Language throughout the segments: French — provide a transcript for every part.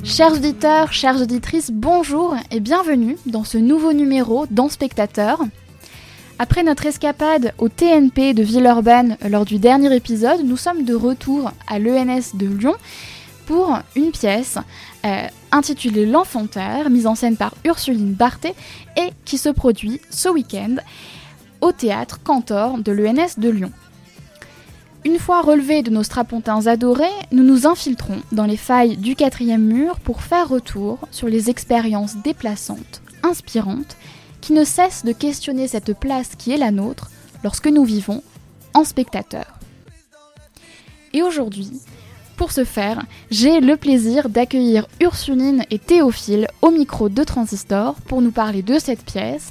Chers auditeurs, chères auditrices, bonjour et bienvenue dans ce nouveau numéro d'En Spectateur. Après notre escapade au TNP de Villeurbanne lors du dernier épisode, nous sommes de retour à l'ENS de Lyon pour une pièce intitulée L'Enfanteur, mise en scène par Ursuline Barthé et qui se produit ce week-end au théâtre Cantor de l'ENS de Lyon. Une fois relevés de nos strapontins adorés, nous nous infiltrons dans les failles du 4e mur pour faire retour sur les expériences déplaçantes, inspirantes, qui ne cessent de questionner cette place qui est la nôtre lorsque nous vivons en spectateur. Et aujourd'hui, pour ce faire, j'ai le plaisir d'accueillir Ursuline et Théophile au micro de Transistor pour nous parler de cette pièce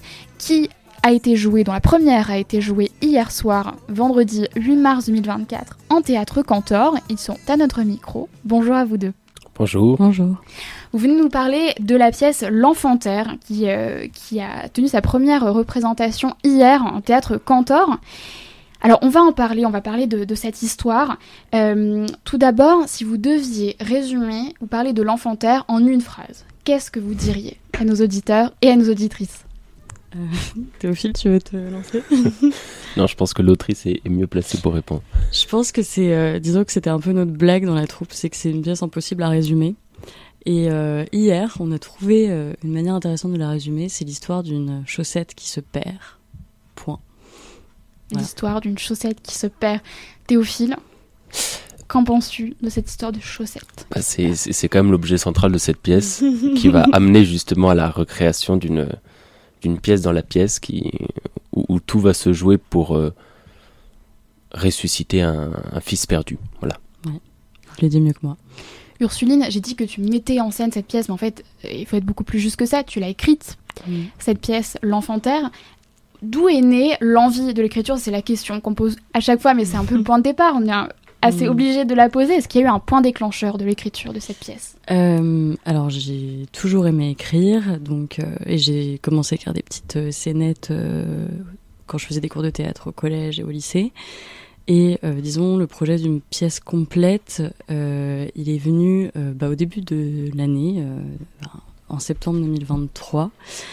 dont la première a été jouée hier soir, vendredi 8 mars 2024, en théâtre Cantor. Ils sont à notre micro. Bonjour à vous deux. Bonjour. Bonjour. Vous venez nous parler de la pièce L'Enfanteur, qui a tenu sa première représentation hier en théâtre Cantor. Alors on va parler de cette histoire. Tout d'abord, si vous deviez résumer ou parler de L'Enfanteur en une phrase, qu'est-ce que vous diriez à nos auditeurs et à nos auditrices ? Théophile, tu veux te lancer ? Non, je pense que l'autrice est mieux placée pour répondre. Je pense que disons que c'était un peu notre blague dans la troupe, c'est que c'est une pièce impossible à résumer. Et hier, on a trouvé une manière intéressante de la résumer, c'est l'histoire d'une chaussette qui se perd. Point. Voilà. L'histoire d'une chaussette qui se perd. Théophile, qu'en penses-tu de cette histoire de chaussette ? C'est quand même l'objet central de cette pièce qui va amener justement à la recréation d'une pièce dans la pièce où tout va se jouer pour ressusciter un fils perdu. Voilà. Ouais. Je l'ai dit mieux que moi. Ursuline, j'ai dit que tu mettais en scène cette pièce, mais en fait, il faut être beaucoup plus juste que ça. Tu l'as écrite, cette pièce, L'Enfanteur. D'où est née l'envie de l'écriture ? C'est la question qu'on pose à chaque fois, mais c'est un peu le point de départ. On est assez obligé de la poser. Est-ce qu'il y a eu un point déclencheur de l'écriture de cette pièce ? Alors, j'ai toujours aimé écrire, et j'ai commencé à écrire des petites scénettes quand je faisais des cours de théâtre au collège et au lycée. Et disons, le projet d'une pièce complète, il est venu au début de l'année, en septembre 2023.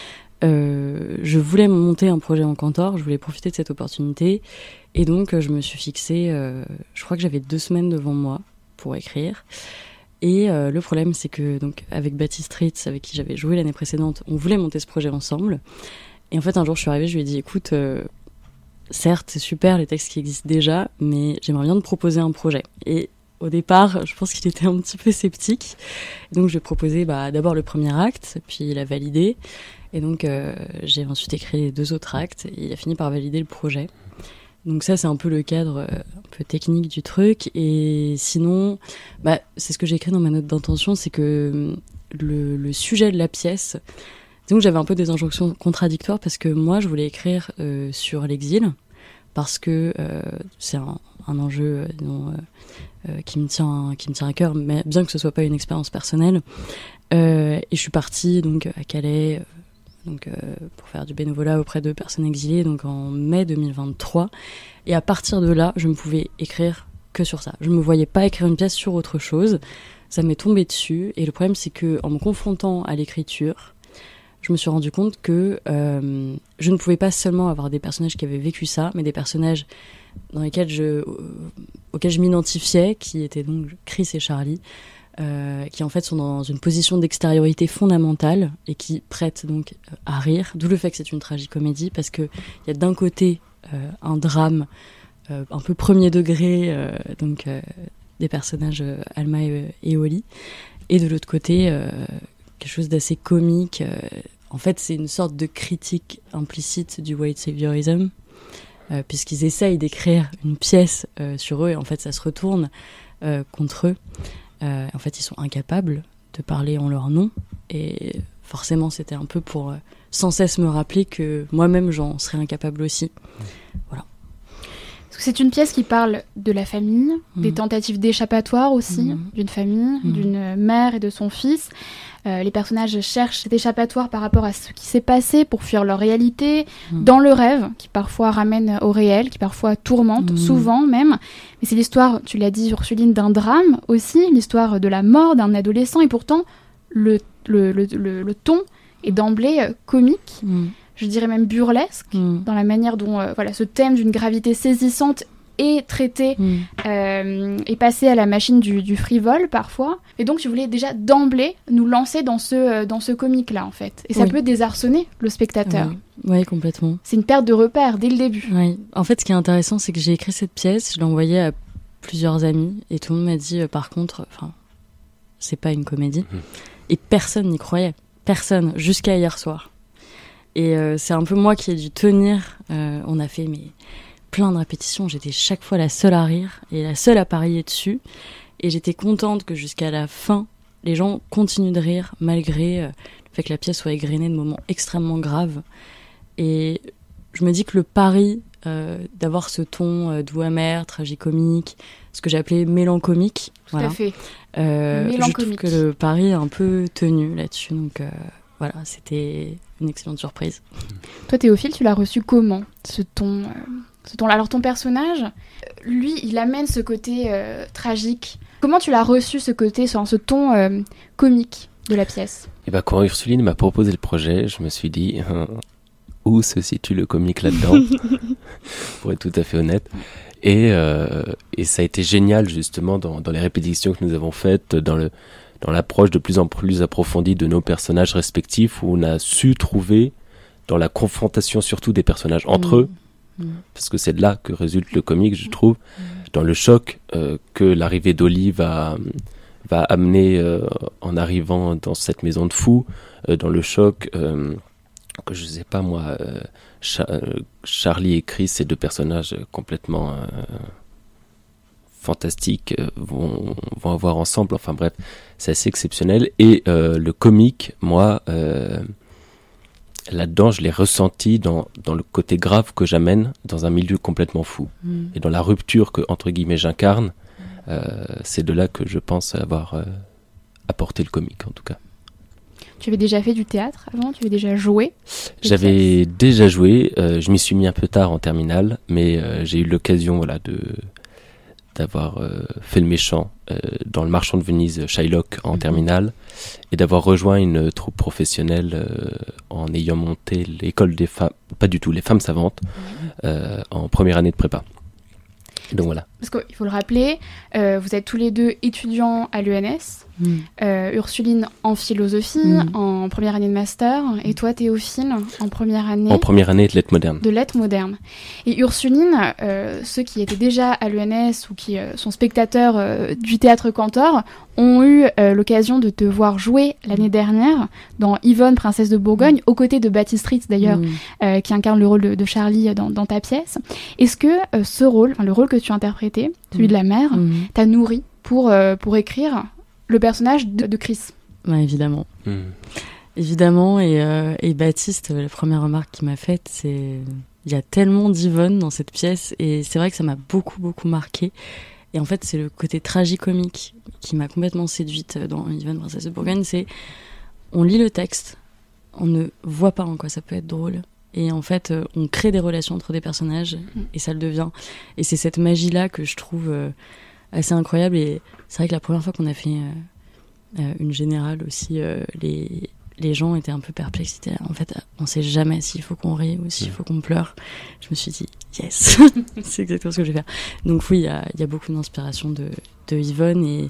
Je voulais monter un projet en Cantor, je voulais profiter de cette opportunité. Et donc, je me suis fixée, je crois que j'avais 2 semaines devant moi pour écrire. Et le problème, c'est que, donc, avec Baptiste Ritz, avec qui j'avais joué l'année précédente, on voulait monter ce projet ensemble. Et en fait, un jour, je suis arrivée, je lui ai dit, écoute, certes, c'est super les textes qui existent déjà, mais j'aimerais bien te proposer un projet. Et au départ, je pense qu'il était un petit peu sceptique. Et donc, je lui ai proposé d'abord le premier acte, puis il a validé. Et donc, j'ai ensuite écrit les 2 autres actes, et il a fini par valider le projet. Donc ça, c'est un peu le cadre un peu technique du truc. Et sinon, c'est ce que j'ai écrit dans ma note d'intention, c'est que le sujet de la pièce... Donc j'avais un peu des injonctions contradictoires parce que moi, je voulais écrire sur l'exil, parce que c'est un enjeu qui me tient à cœur, mais bien que ce soit pas une expérience personnelle. Et je suis partie donc à Calais... pour faire du bénévolat auprès de personnes exilées, donc en mai 2023. Et à partir de là, je ne pouvais écrire que sur ça. Je ne me voyais pas écrire une pièce sur autre chose. Ça m'est tombé dessus. Et le problème, c'est qu'en me confrontant à l'écriture, je me suis rendu compte que je ne pouvais pas seulement avoir des personnages qui avaient vécu ça, mais des personnages auxquels je m'identifiais, qui étaient donc Chris et Charlie, qui en fait sont dans une position d'extériorité fondamentale et qui prêtent donc à rire, d'où le fait que c'est une tragicomédie, parce qu'il y a d'un côté un drame un peu premier degré, des personnages Alma et Oli, et de l'autre côté quelque chose d'assez comique. En fait, c'est une sorte de critique implicite du white saviorism, puisqu'ils essayent d'écrire une pièce sur eux, et en fait ça se retourne contre eux. En fait, ils sont incapables de parler en leur nom, et forcément, c'était un peu pour sans cesse me rappeler que moi-même, j'en serais incapable aussi. Voilà. C'est une pièce qui parle de la famille, des tentatives d'échappatoire aussi, d'une famille, d'une mère et de son fils. Les personnages cherchent cet échappatoire par rapport à ce qui s'est passé pour fuir leur réalité, dans le rêve, qui parfois ramène au réel, qui parfois tourmente, souvent même. Mais c'est l'histoire, tu l'as dit Ursuline, d'un drame aussi, l'histoire de la mort d'un adolescent, et pourtant, le ton est d'emblée comique, je dirais même burlesque, dans la manière dont ce thème d'une gravité saisissante est traité et passé à la machine du frivole parfois. Et donc tu voulais déjà d'emblée nous lancer dans ce comique-là en fait. Et ça peut désarçonner le spectateur. Oui, complètement. C'est une perte de repère dès le début. Oui. En fait, ce qui est intéressant, c'est que j'ai écrit cette pièce, je l'ai envoyée à plusieurs amis et tout le monde m'a dit par contre, c'est pas une comédie. Et personne n'y croyait. Personne, jusqu'à hier soir. Et c'est un peu moi qui ai dû tenir. On a fait plein de répétitions. J'étais chaque fois la seule à rire et la seule à parier dessus. Et j'étais contente que jusqu'à la fin, les gens continuent de rire malgré le fait que la pièce soit égrenée de moments extrêmement graves. Et je me dis que le pari d'avoir ce ton doux amer, tragicomique, ce que j'appelais mélancomique. Tout à fait. Je trouve que le pari est un peu tenu là-dessus. Donc voilà, c'était une excellente surprise. Toi, Théophile, tu l'as reçu comment, ce ton Alors ton personnage, lui, il amène ce côté tragique. Comment tu l'as reçu, ce ton comique de la pièce ? Et quand Ursuline m'a proposé le projet, je me suis dit où se situe le comique là-dedans, pour être tout à fait honnête. Et ça a été génial justement dans les répétitions que nous avons faites, dans l'approche de plus en plus approfondie de nos personnages respectifs, où on a su trouver dans la confrontation surtout des personnages entre eux, parce que c'est de là que résulte le comique, je trouve, dans le choc que l'arrivée d'Oli va amener en arrivant dans cette maison de fous, dans le choc que je sais pas moi, Charlie et Chris, ces deux personnages complètement fantastiques, vont avoir ensemble. Enfin bref, c'est assez exceptionnel. Et le comique, moi, là-dedans, je l'ai ressenti dans le côté grave que j'amène dans un milieu complètement fou. Et dans la rupture que, entre guillemets, j'incarne, c'est de là que je pense avoir apporté le comique, en tout cas. Tu avais déjà fait du théâtre avant ? Tu avais déjà joué ? J'avais déjà joué. Je m'y suis mis un peu tard en terminale, mais j'ai eu l'occasion d'avoir fait le méchant dans Le Marchand de Venise, Shylock en terminale, et d'avoir rejoint une troupe professionnelle en ayant monté l'école des femmes, pas du tout, les femmes savantes, en première année de prépa. Donc voilà. Parce qu'il faut le rappeler, vous êtes tous les deux étudiants à l'ENS, Ursuline en philosophie, en première année de master, et toi Théophile en première année... En première année de lettres modernes. De lettres modernes. Et Ursuline, ceux qui étaient déjà à l'ENS ou qui sont spectateurs du théâtre Cantor, ont eu l'occasion de te voir jouer l'année dernière dans Yvonne, princesse de Bourgogne, aux côtés de Baptiste Ritz d'ailleurs, qui incarne le rôle de Charlie dans ta pièce. Est-ce que ce rôle, le rôle que tu interprétais, celui de la mère, t'a nourri pour écrire le personnage de Chris ? Ouais, évidemment. Évidemment, et Baptiste, la première remarque qu'il m'a faite, c'est il y a tellement d'Yvonne dans cette pièce, et c'est vrai que ça m'a beaucoup, beaucoup marqué. Et en fait, c'est le côté tragicomique qui m'a complètement séduite dans Yvonne, princesse de Bourgogne. C'est, on lit le texte, on ne voit pas en quoi ça peut être drôle. Et en fait, on crée des relations entre des personnages, et ça le devient. Et c'est cette magie-là que je trouve assez incroyable. Et c'est vrai que la première fois qu'on a fait une générale aussi, les gens étaient un peu perplexes. En fait, on sait jamais s'il faut qu'on rie ou s'il faut qu'on pleure. Je me suis dit, yes, c'est exactement ce que je vais faire. Donc oui, il y a beaucoup d'inspiration de Yvonne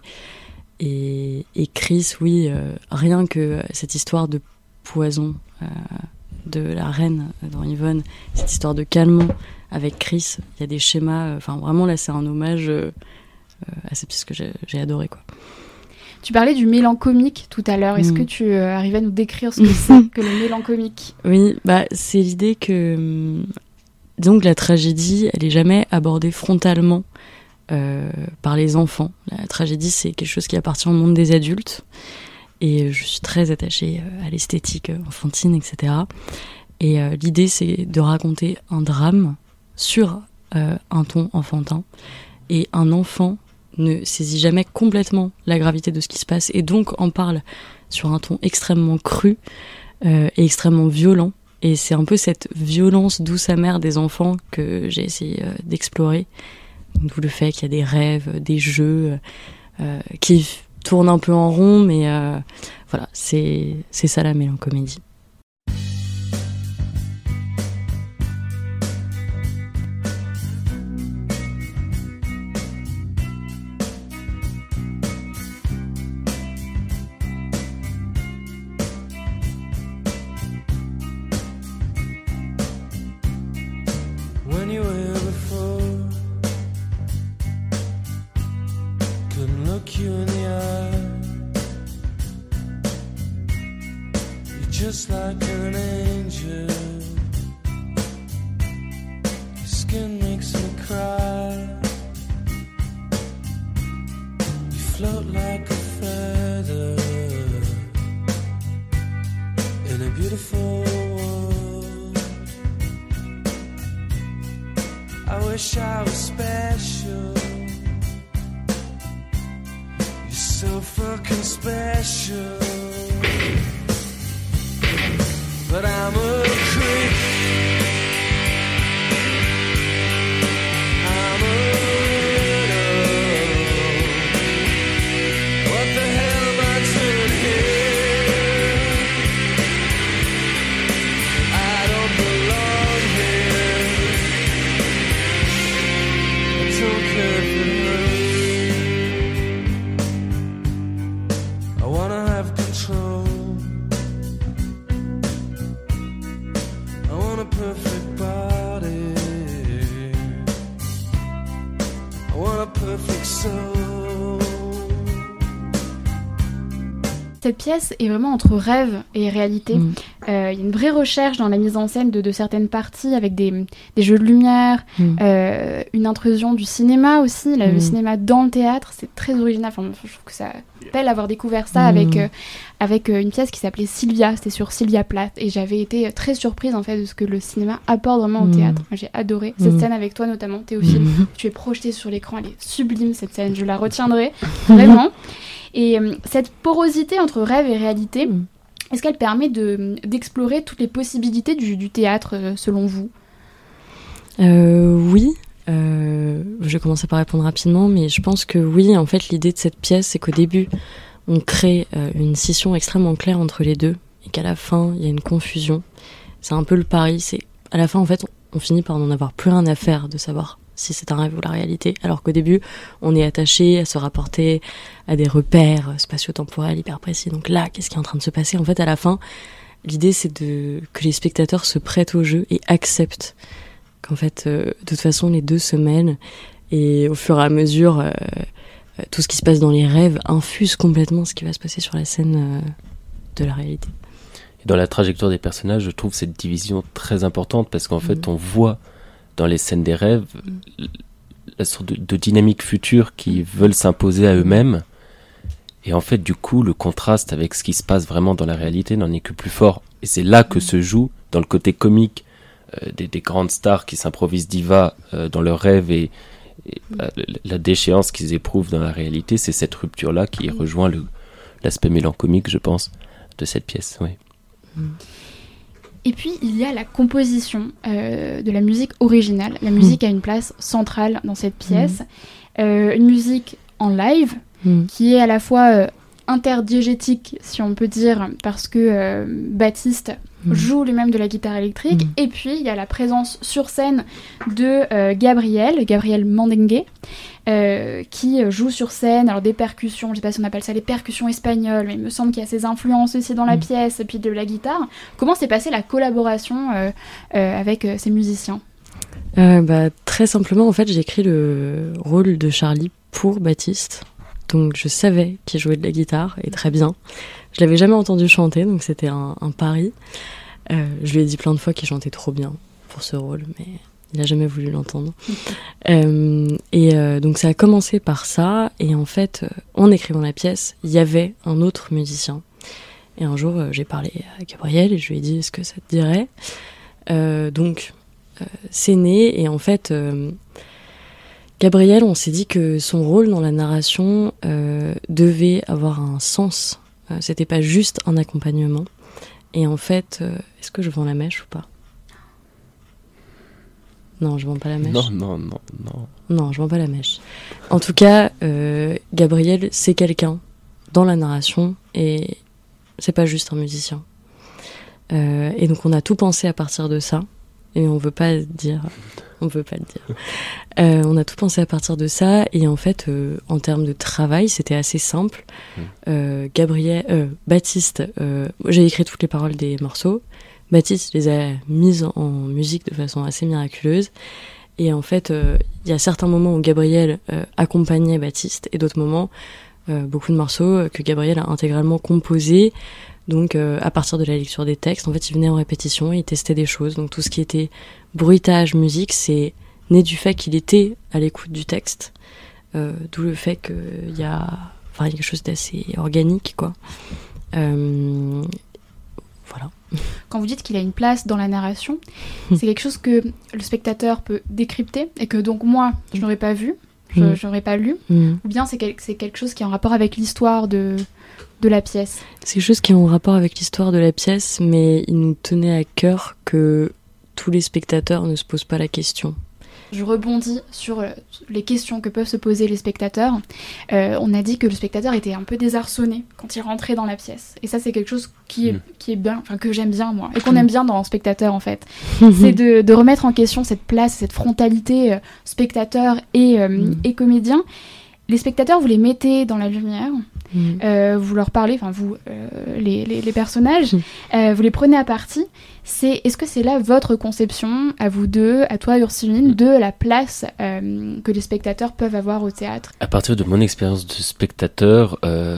et Chris, oui, rien que cette histoire de poison de la reine dans Yvonne, cette histoire de calmant avec Chris, il y a des schémas, enfin vraiment là c'est un hommage à cette pièce que j'ai adoré, quoi. Tu parlais du mélancomique tout à l'heure. Est-ce que tu arrives à nous décrire ce que c'est que le mélancomique ? Oui, c'est l'idée que donc la tragédie, elle est jamais abordée frontalement par les enfants. La tragédie, c'est quelque chose qui appartient au monde des adultes. Et je suis très attachée à l'esthétique enfantine, etc. Et l'idée, c'est de raconter un drame sur un ton enfantin. Et un enfant ne saisit jamais complètement la gravité de ce qui se passe et donc en parle sur un ton extrêmement cru et extrêmement violent. Et c'est un peu cette violence douce amère des enfants que j'ai essayé d'explorer. D'où le fait qu'il y a des rêves, des jeux qui tourne un peu en rond, mais voilà, c'est ça la mélancomédie. When you were here before, couldn't look you in the eye. You're just like an angel. Your skin makes me cry. You float like a feather in a beautiful world. I wish I was special. You're so fucking special. But I'm a creep. I'm a widow. What the hell am I doing here? I don't belong here. I don't care if it hurts. I wanna have control. I want a perfect body. I want a perfect soul. Cette pièce est vraiment entre rêve et réalité. Il y a une vraie recherche dans la mise en scène de certaines parties avec des jeux de lumière, une intrusion du cinéma aussi, le cinéma dans le théâtre, c'est très original. Enfin, je trouve que ça appelle avoir découvert ça avec une pièce qui s'appelait Sylvia, c'était sur Sylvia Plath, et j'avais été très surprise en fait de ce que le cinéma apporte vraiment au théâtre. Moi, j'ai adoré cette scène avec toi notamment, Théophile. Tu es projeté sur l'écran, elle est sublime cette scène, je la retiendrai vraiment. Et cette porosité entre rêve et réalité, est-ce qu'elle permet d'explorer toutes les possibilités du théâtre, selon vous ? Oui. Je vais commencer par répondre rapidement, mais je pense que oui, en fait, l'idée de cette pièce, c'est qu'au début, on crée une scission extrêmement claire entre les deux, et qu'à la fin, il y a une confusion. C'est un peu le pari, c'est à la fin, en fait, on finit par n'en avoir plus rien à faire de savoir si c'est un rêve ou la réalité, alors qu'au début, on est attaché à se rapporter à des repères spatio-temporels hyper précis. Donc là, qu'est-ce qui est en train de se passer ? En fait, à la fin, l'idée, c'est que les spectateurs se prêtent au jeu et acceptent qu'en fait, de toute façon, les deux se mêlent, et au fur et à mesure, tout ce qui se passe dans les rêves infuse complètement ce qui va se passer sur la scène de la réalité. Et dans la trajectoire des personnages, je trouve cette division très importante, parce qu'en fait, on voit dans les scènes des rêves la sorte de dynamique future qui veulent s'imposer à eux-mêmes. Et en fait, du coup, le contraste avec ce qui se passe vraiment dans la réalité n'en est que plus fort. Et c'est là que se joue, dans le côté comique, des grandes stars qui s'improvisent divas dans leurs rêves, et la déchéance qu'ils éprouvent dans la réalité. C'est cette rupture-là qui rejoint l'aspect mélancolique, je pense, de cette pièce. Oui. Et puis, il y a la composition de la musique originale. La musique a une place centrale dans cette pièce. Une musique en live qui est à la fois interdiégétique, si on peut dire, parce que Baptiste joue lui-même de la guitare électrique. Et puis, il y a la présence sur scène de Gabriel Mandengue, qui joue sur scène, alors des percussions, je sais pas si on appelle ça les percussions espagnoles, mais il me semble qu'il y a ces influences aussi dans la pièce, et puis de la guitare. Comment s'est passée la collaboration avec ces musiciens ? Très simplement, en fait, j'ai écrit le rôle de Charlie pour Baptiste. Donc je savais qu'il jouait de la guitare, et très bien. Je l'avais jamais entendu chanter, donc c'était un pari. Je lui ai dit plein de fois qu'il chantait trop bien pour ce rôle, mais il n'a jamais voulu l'entendre. Donc ça a commencé par ça, et en fait, en écrivant la pièce, il y avait un autre musicien. Et un jour, j'ai parlé à Gabriel, et je lui ai dit « Est-ce que ça te dirait ?» Donc, c'est né, et en fait... Gabriel, on s'est dit que son rôle dans la narration devait avoir un sens. C'était pas juste un accompagnement. Et en fait, est-ce que je vends la mèche ou pas ? Non, je vends pas la mèche. Non. Non, je vends pas la mèche. En tout cas, Gabriel, c'est quelqu'un dans la narration et c'est pas juste un musicien. Et donc on a tout pensé à partir de ça et on veut pas le dire. On a tout pensé à partir de ça et en fait en termes de travail c'était assez simple. Baptiste, j'ai écrit toutes les paroles des morceaux. Baptiste les a mises en musique de façon assez miraculeuse. Et en fait, il y a certains moments où Gabriel accompagnait Baptiste et d'autres moments, beaucoup de morceaux que Gabriel a intégralement composés. Donc, à partir de la lecture des textes, en fait, il venait en répétition et il testait des choses. Donc, tout ce qui était bruitage, musique, c'est né du fait qu'il était à l'écoute du texte. D'où le fait qu'il y a quelque chose d'assez organique, quoi. Voilà. Quand vous dites qu'il a une place dans la narration, c'est quelque chose que le spectateur peut décrypter et que donc moi, je n'aurais pas vu, je n'aurais pas lu, ou bien c'est quelque chose qui est en rapport avec l'histoire de la pièce. C'est quelque chose qui est en rapport avec l'histoire de la pièce, mais il nous tenait à cœur que tous les spectateurs ne se posent pas la question. Je rebondis sur les questions que peuvent se poser les spectateurs. On a dit que le spectateur était un peu désarçonné quand il rentrait dans la pièce. Et ça, c'est quelque chose qui est bien, enfin que j'aime bien moi, et qu'on aime bien dans un spectateur en fait. C'est de remettre en question cette place, cette frontalité spectateur et comédien. Les spectateurs, vous les mettez dans la lumière, vous leur parlez, enfin vous, les personnages, vous les prenez à partie. Est-ce que c'est là votre conception, à vous deux, à toi Ursuline, de la place que les spectateurs peuvent avoir au théâtre ? À partir de mon expérience de spectateur,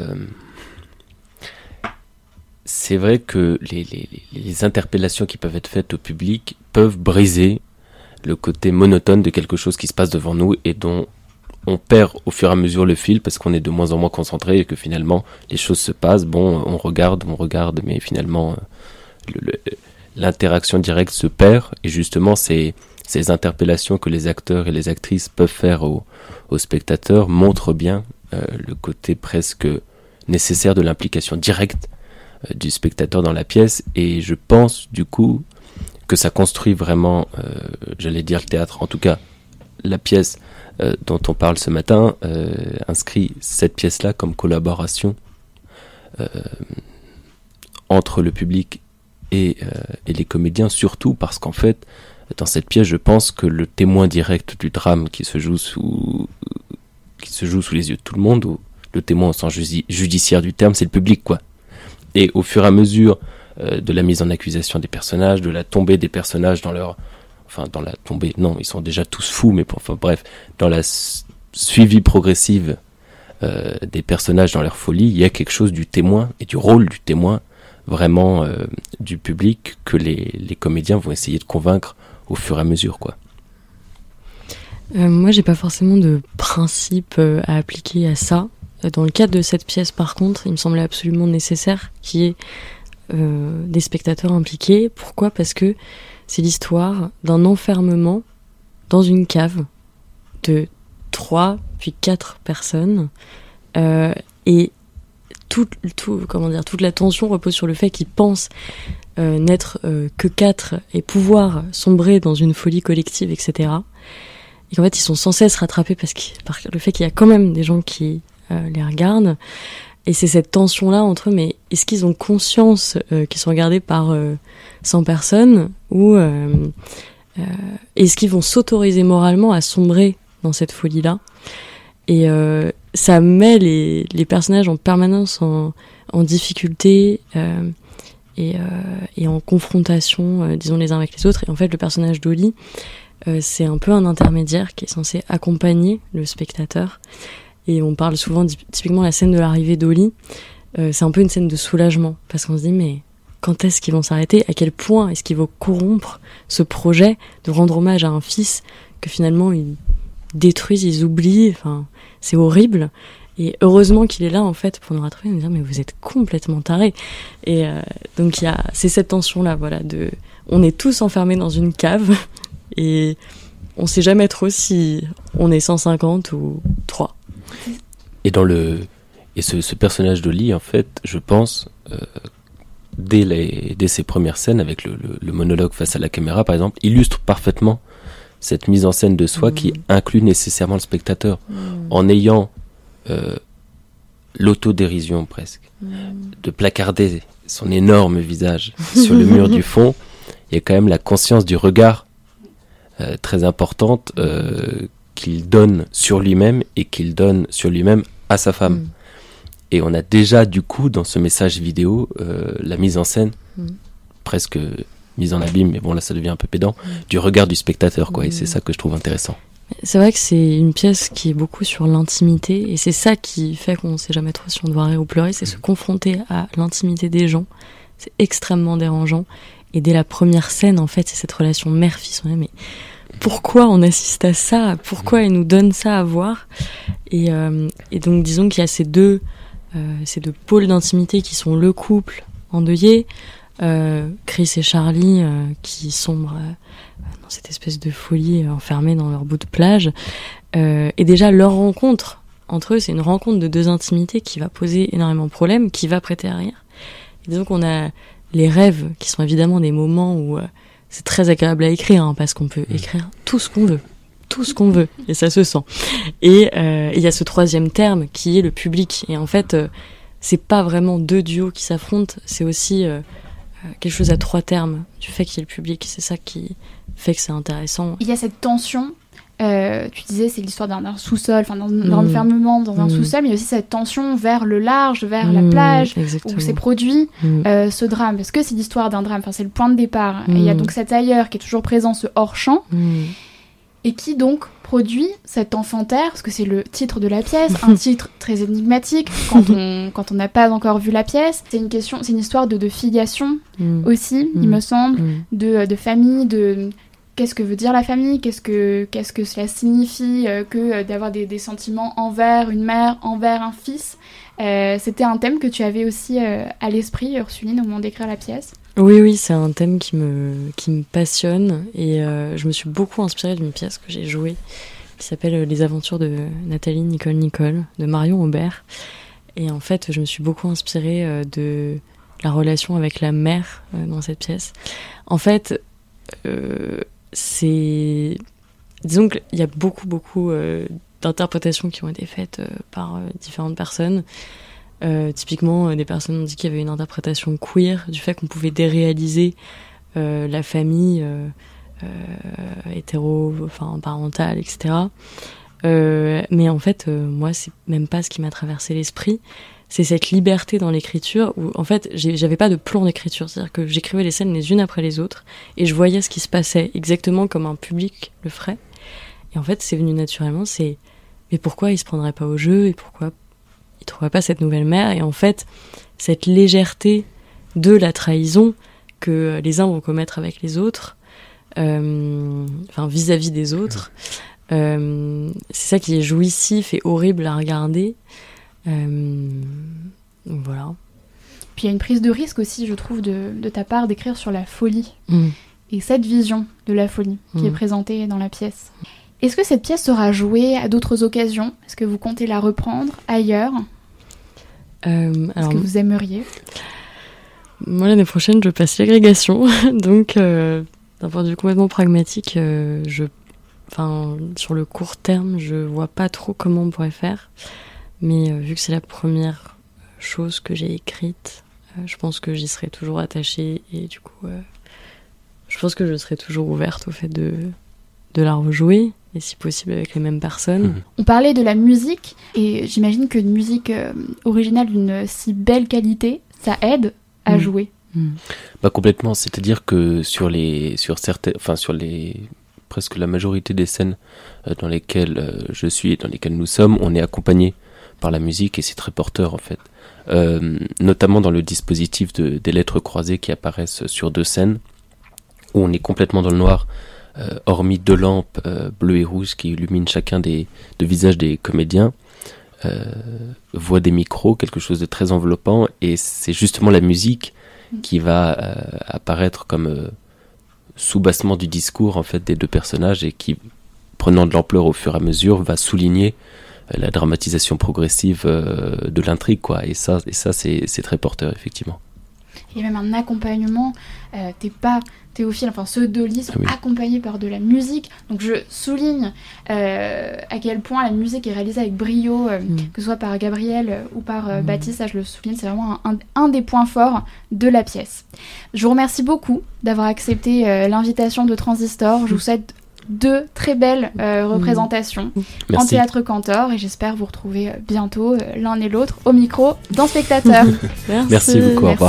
c'est vrai que les interpellations qui peuvent être faites au public peuvent briser le côté monotone de quelque chose qui se passe devant nous et dont on perd au fur et à mesure le fil parce qu'on est de moins en moins concentré et que finalement les choses se passent. Bon, on regarde, mais finalement l'interaction directe se perd. Et justement, ces interpellations que les acteurs et les actrices peuvent faire aux spectateurs montrent bien le côté presque nécessaire de l'implication directe du spectateur dans la pièce. Et je pense du coup que ça construit vraiment, j'allais dire le théâtre, en tout cas la pièce dont on parle ce matin inscrit cette pièce-là comme collaboration entre le public et les comédiens, surtout parce qu'en fait, dans cette pièce, je pense que le témoin direct du drame qui se joue sous les yeux de tout le monde, ou le témoin au sens judiciaire du terme, c'est le public, quoi. Et au fur et à mesure de la mise en accusation des personnages, de la tombée des personnages dans la tombée, non, ils sont déjà tous fous, mais bref, dans la suivi progressive des personnages dans leur folie, il y a quelque chose du témoin et du rôle du témoin, vraiment du public, que les comédiens vont essayer de convaincre au fur et à mesure, quoi. Moi, j'ai pas forcément de principe à appliquer à ça. Dans le cadre de cette pièce, par contre, il me semblait absolument nécessaire qu'il y ait des spectateurs impliqués. Pourquoi ? Parce que c'est l'histoire d'un enfermement dans une cave de 3 puis 4 personnes et toute la tension repose sur le fait qu'ils pensent n'être que 4 et pouvoir sombrer dans une folie collective, etc. Et qu'en fait ils sont sans cesse rattrapés par le fait qu'il y a quand même des gens qui les regardent. Et c'est cette tension-là entre eux, mais est-ce qu'ils ont conscience qu'ils sont regardés par 100 personnes ou est-ce qu'ils vont s'autoriser moralement à sombrer dans cette folie-là ? Et ça met les personnages en permanence en difficulté et en confrontation, disons, les uns avec les autres. Et en fait, le personnage d'Oli, c'est un peu un intermédiaire qui est censé accompagner le spectateur. Et on parle souvent, typiquement, la scène de l'arrivée d'Oli, c'est un peu une scène de soulagement, parce qu'on se dit, mais quand est-ce qu'ils vont s'arrêter ? À quel point est-ce qu'ils vont corrompre ce projet de rendre hommage à un fils que finalement ils détruisent, ils oublient, enfin, c'est horrible. Et heureusement qu'il est là, en fait, pour nous rattraper et nous dire, mais vous êtes complètement tarés. Et donc, c'est cette tension-là, voilà, on est tous enfermés dans une cave, et on sait jamais trop si on est 150 ou 3. Et ce personnage d'Oli, en fait, je pense, dès ses premières scènes, avec le monologue face à la caméra, par exemple, illustre parfaitement cette mise en scène de soi qui inclut nécessairement le spectateur, en ayant l'autodérision presque, de placarder son énorme visage sur le mur du fond. Il y a quand même la conscience du regard très importante qu'il donne sur lui-même et qu'il donne sur lui-même à sa femme. Et on a déjà du coup dans ce message vidéo la mise en scène, presque mise en abîme, mais bon là ça devient un peu pédant, du regard du spectateur quoi, et c'est ça que je trouve intéressant. C'est vrai que c'est une pièce qui est beaucoup sur l'intimité, et c'est ça qui fait qu'on ne sait jamais trop si on doit rire ou pleurer, c'est se confronter à l'intimité des gens. C'est extrêmement dérangeant, et dès la première scène en fait c'est cette relation mère-fils, on est mais pourquoi on assiste à ça, pourquoi ils nous donnent ça à voir, et donc disons qu'il y a ces deux pôles d'intimité qui sont le couple endeuillé, Chris et Charlie qui sombrent dans cette espèce de folie enfermés dans leur bout de plage, et déjà leur rencontre entre eux c'est une rencontre de deux intimités qui va poser énormément de problèmes, qui va prêter à rire. Et disons qu'on a les rêves qui sont évidemment des moments où c'est très agréable à écrire, hein, parce qu'on peut écrire tout ce qu'on veut, et ça se sent. Et il y a ce troisième terme qui est le public. Et en fait, c'est pas vraiment deux duos qui s'affrontent, c'est aussi quelque chose à trois termes, du fait qu'il y ait le public. C'est ça qui fait que c'est intéressant. Il y a cette tension. Tu disais c'est l'histoire d'un sous-sol, enfin d'un enfermement dans un sous-sol, mais il y a aussi cette tension vers le large, vers la plage, exactement. où s'est produit ce drame, parce que c'est l'histoire d'un drame, enfin c'est le point de départ. Et il y a donc cet ailleurs qui est toujours présent, ce hors-champ, et qui donc produit cet enfant terre, parce que c'est le titre de la pièce, un titre très énigmatique quand on n'a pas encore vu la pièce. C'est une histoire de filiation aussi, il me semble, de famille, de qu'est-ce que veut dire la famille, qu'est-ce que cela signifie que d'avoir des sentiments envers une mère, envers un fils. C'était un thème que tu avais aussi à l'esprit, Ursuline, au moment d'écrire la pièce. Oui, c'est un thème qui me passionne, et je me suis beaucoup inspirée d'une pièce que j'ai jouée qui s'appelle Les aventures de Nathalie Nicole de Marion Aubert. Et en fait, je me suis beaucoup inspirée de la relation avec la mère dans cette pièce. En fait, disons qu'il y a beaucoup d'interprétations qui ont été faites par différentes personnes. Typiquement, des personnes ont dit qu'il y avait une interprétation queer du fait qu'on pouvait déréaliser la famille parentale, etc. Mais en fait, moi, c'est même pas ce qui m'a traversé l'esprit. C'est cette liberté dans l'écriture où, en fait, j'avais pas de plan d'écriture. C'est-à-dire que j'écrivais les scènes les unes après les autres et je voyais ce qui se passait exactement comme un public le ferait. Et en fait, c'est venu naturellement, mais pourquoi il se prendrait pas au jeu et pourquoi il trouverait pas cette nouvelle mère? Et en fait, cette légèreté de la trahison que les uns vont commettre avec les autres, vis-à-vis des autres, c'est ça qui est jouissif et horrible à regarder. Donc voilà. Puis il y a une prise de risque aussi, je trouve, de ta part d'écrire sur la folie. Et cette vision de la folie qui est présentée dans la pièce. Est-ce que cette pièce sera jouée à d'autres occasions? Est-ce que vous comptez la reprendre ailleurs? Est-ce que vous aimeriez? Moi, l'année prochaine, je passe l'agrégation. Donc, d'un point de vue complètement pragmatique, sur le court terme, je vois pas trop comment on pourrait faire. Mais vu que c'est la première chose que j'ai écrite, je pense que j'y serai toujours attachée. Et du coup, je pense que je serai toujours ouverte au fait de la rejouer, et si possible avec les mêmes personnes. On parlait de la musique, et j'imagine qu'une musique originale d'une si belle qualité, ça aide à jouer. Complètement, c'est-à-dire que presque la majorité des scènes dans lesquelles je suis et dans lesquelles nous sommes, on est accompagné par la musique, et c'est très porteur en fait. Notamment dans le dispositif des lettres croisées qui apparaissent sur deux scènes, où on est complètement dans le noir, hormis deux lampes bleues et rouges qui illuminent chacun des visages des comédiens, voix des micros, quelque chose de très enveloppant, et c'est justement la musique qui va apparaître comme soubassement du discours en fait des deux personnages, et qui, prenant de l'ampleur au fur et à mesure, va souligner la dramatisation progressive de l'intrigue, quoi. Et ça c'est très porteur, effectivement. Il y a même un accompagnement. T'es pas Théophile, enfin ceux de Lys sont accompagnés par de la musique. Donc je souligne à quel point la musique est réalisée avec brio, que ce soit par Gabriel ou par Baptiste. Ça, je le souligne, c'est vraiment un des points forts de la pièce. Je vous remercie beaucoup d'avoir accepté l'invitation de Transistor. Je vous souhaite 2 très belles représentations en théâtre Cantor et j'espère vous retrouver bientôt l'un et l'autre au micro dans Spectateur. Merci beaucoup, au revoir.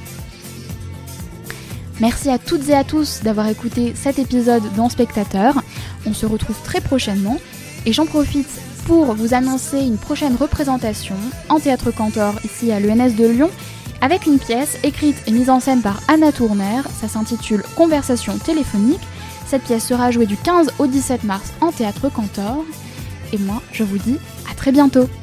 Merci à toutes et à tous d'avoir écouté cet épisode dans Spectateur. On se retrouve très prochainement et j'en profite pour vous annoncer une prochaine représentation en théâtre Cantor ici à l'ENS de Lyon avec une pièce écrite et mise en scène par Anna Tourner. Ça s'intitule Conversation téléphonique. Cette pièce sera jouée du 15 au 17 mars en théâtre Cantor. Et moi, je vous dis à très bientôt.